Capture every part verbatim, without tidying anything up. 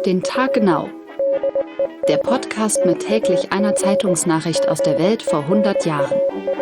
den Tag genau. Der Podcast mit täglich einer Zeitungsnachricht aus der Welt vor hundert Jahren.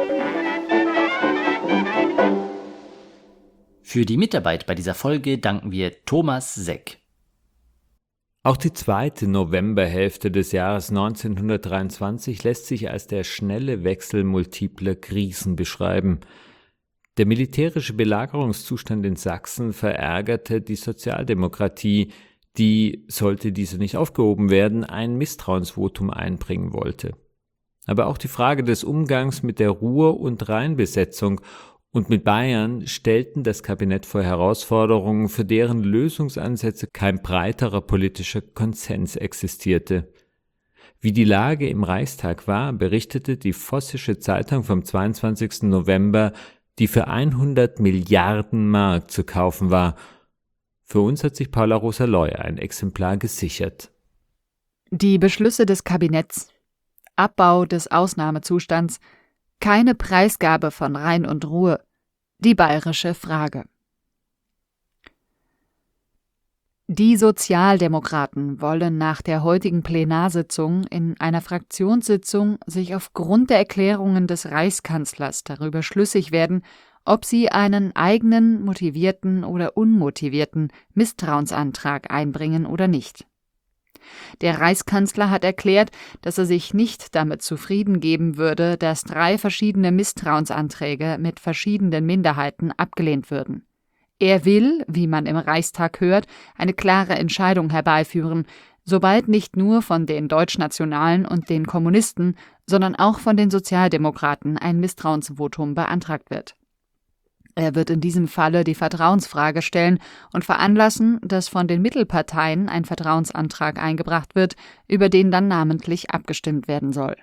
Für die Mitarbeit bei dieser Folge danken wir Thomas Seck. Auch die zweite Novemberhälfte des Jahres neunzehnhundertdreiundzwanzig lässt sich als der schnelle Wechsel multipler Krisen beschreiben. Der militärische Belagerungszustand in Sachsen verärgerte die Sozialdemokratie, die, sollte diese nicht aufgehoben werden, ein Misstrauensvotum einbringen wollte. Aber auch die Frage des Umgangs mit der Ruhr- und Rheinbesetzung und mit Bayern stellten das Kabinett vor Herausforderungen, für deren Lösungsansätze kein breiterer politischer Konsens existierte. Wie die Lage im Reichstag war, berichtete die Vossische Zeitung vom zweiundzwanzigsten November, die für hundert Milliarden Mark zu kaufen war. Für uns hat sich Paula Rosa-Leuer ein Exemplar gesichert. Die Beschlüsse des Kabinetts, Abbau des Ausnahmezustands, keine Preisgabe von Rhein und Ruhr, die bayerische Frage. Die Sozialdemokraten wollen nach der heutigen Plenarsitzung in einer Fraktionssitzung sich aufgrund der Erklärungen des Reichskanzlers darüber schlüssig werden, ob sie einen eigenen, motivierten oder unmotivierten Misstrauensantrag einbringen oder nicht. Der Reichskanzler hat erklärt, dass er sich nicht damit zufrieden geben würde, dass drei verschiedene Misstrauensanträge mit verschiedenen Minderheiten abgelehnt würden. Er will, wie man im Reichstag hört, eine klare Entscheidung herbeiführen, sobald nicht nur von den Deutschnationalen und den Kommunisten, sondern auch von den Sozialdemokraten ein Misstrauensvotum beantragt wird. Er wird in diesem Falle die Vertrauensfrage stellen und veranlassen, dass von den Mittelparteien ein Vertrauensantrag eingebracht wird, über den dann namentlich abgestimmt werden soll.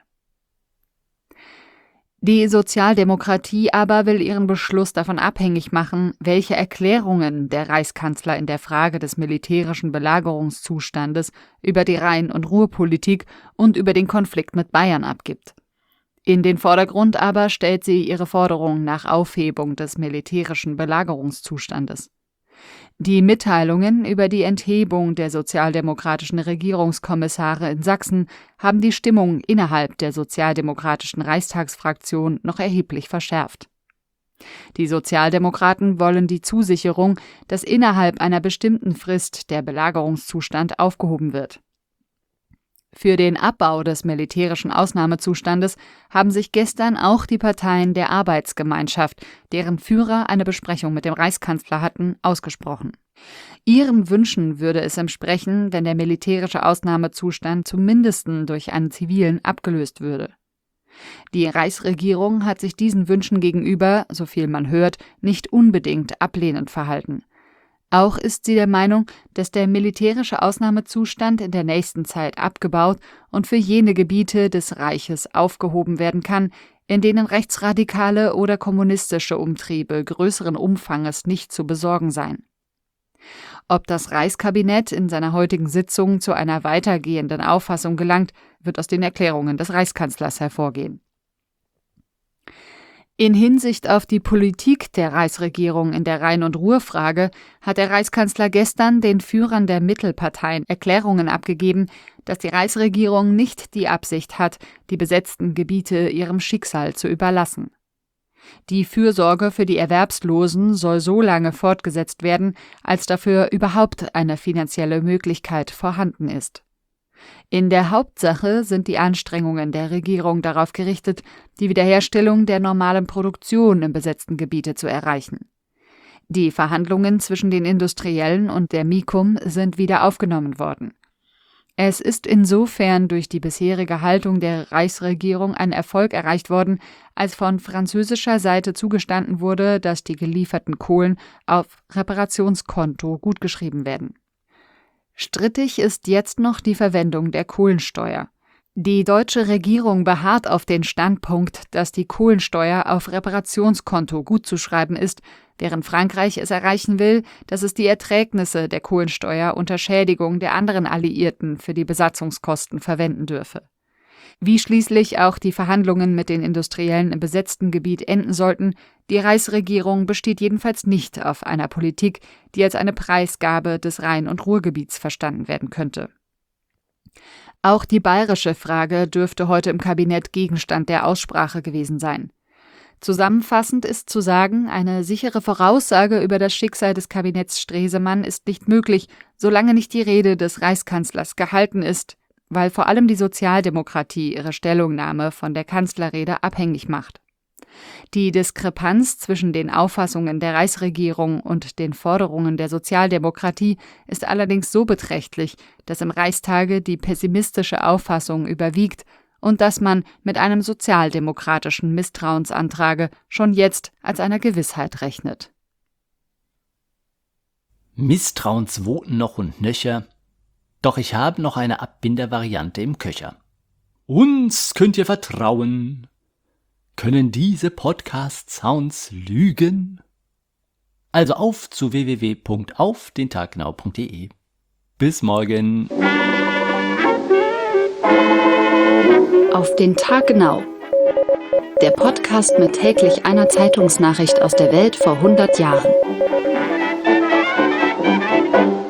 Die Sozialdemokratie aber will ihren Beschluss davon abhängig machen, welche Erklärungen der Reichskanzler in der Frage des militärischen Belagerungszustandes über die Rhein- und Ruhrpolitik und über den Konflikt mit Bayern abgibt. In den Vordergrund aber stellt sie ihre Forderung nach Aufhebung des militärischen Belagerungszustandes. Die Mitteilungen über die Enthebung der sozialdemokratischen Regierungskommissare in Sachsen haben die Stimmung innerhalb der sozialdemokratischen Reichstagsfraktion noch erheblich verschärft. Die Sozialdemokraten wollen die Zusicherung, dass innerhalb einer bestimmten Frist der Belagerungszustand aufgehoben wird. Für den Abbau des militärischen Ausnahmezustandes haben sich gestern auch die Parteien der Arbeitsgemeinschaft, deren Führer eine Besprechung mit dem Reichskanzler hatten, ausgesprochen. Ihren Wünschen würde es entsprechen, wenn der militärische Ausnahmezustand zumindest durch einen zivilen abgelöst würde. Die Reichsregierung hat sich diesen Wünschen gegenüber, so viel man hört, nicht unbedingt ablehnend verhalten. Auch ist sie der Meinung, dass der militärische Ausnahmezustand in der nächsten Zeit abgebaut und für jene Gebiete des Reiches aufgehoben werden kann, in denen rechtsradikale oder kommunistische Umtriebe größeren Umfanges nicht zu besorgen seien. Ob das Reichskabinett in seiner heutigen Sitzung zu einer weitergehenden Auffassung gelangt, wird aus den Erklärungen des Reichskanzlers hervorgehen. In Hinsicht auf die Politik der Reichsregierung in der Rhein- und Ruhr-Frage hat der Reichskanzler gestern den Führern der Mittelparteien Erklärungen abgegeben, dass die Reichsregierung nicht die Absicht hat, die besetzten Gebiete ihrem Schicksal zu überlassen. Die Fürsorge für die Erwerbslosen soll so lange fortgesetzt werden, als dafür überhaupt eine finanzielle Möglichkeit vorhanden ist. In der Hauptsache sind die Anstrengungen der Regierung darauf gerichtet, die Wiederherstellung der normalen Produktion im besetzten Gebiete zu erreichen. Die Verhandlungen zwischen den Industriellen und der MIKUM sind wieder aufgenommen worden. Es ist insofern durch die bisherige Haltung der Reichsregierung ein Erfolg erreicht worden, als von französischer Seite zugestanden wurde, dass die gelieferten Kohlen auf Reparationskonto gutgeschrieben werden. Strittig ist jetzt noch die Verwendung der Kohlensteuer. Die deutsche Regierung beharrt auf den Standpunkt, dass die Kohlensteuer auf Reparationskonto gutzuschreiben ist, während Frankreich es erreichen will, dass es die Erträgnisse der Kohlensteuer unter Schädigung der anderen Alliierten für die Besatzungskosten verwenden dürfe. Wie schließlich auch die Verhandlungen mit den Industriellen im besetzten Gebiet enden sollten, Die Reichsregierung besteht jedenfalls nicht auf einer Politik, die als eine Preisgabe des Rhein- und Ruhrgebiets verstanden werden könnte. Auch die bayerische Frage dürfte heute im Kabinett Gegenstand der Aussprache gewesen sein. Zusammenfassend ist zu sagen, eine sichere Voraussage über das Schicksal des Kabinetts Stresemann ist nicht möglich, solange nicht die Rede des Reichskanzlers gehalten ist, weil vor allem die Sozialdemokratie ihre Stellungnahme von der Kanzlerrede abhängig macht. Die Diskrepanz zwischen den Auffassungen der Reichsregierung und den Forderungen der Sozialdemokratie ist allerdings so beträchtlich, dass im Reichstage die pessimistische Auffassung überwiegt und dass man mit einem sozialdemokratischen Misstrauensantrage schon jetzt als einer Gewissheit rechnet. Misstrauensvoten noch und nöcher, doch ich habe noch eine Abbindervariante im Köcher. Uns könnt ihr vertrauen. Können diese Podcast-Sounds lügen? Also auf zu w w w punkt auf den tag genau punkt d e. Bis morgen. Auf den Tag genau. Der Podcast mit täglich einer Zeitungsnachricht aus der Welt vor hundert Jahren.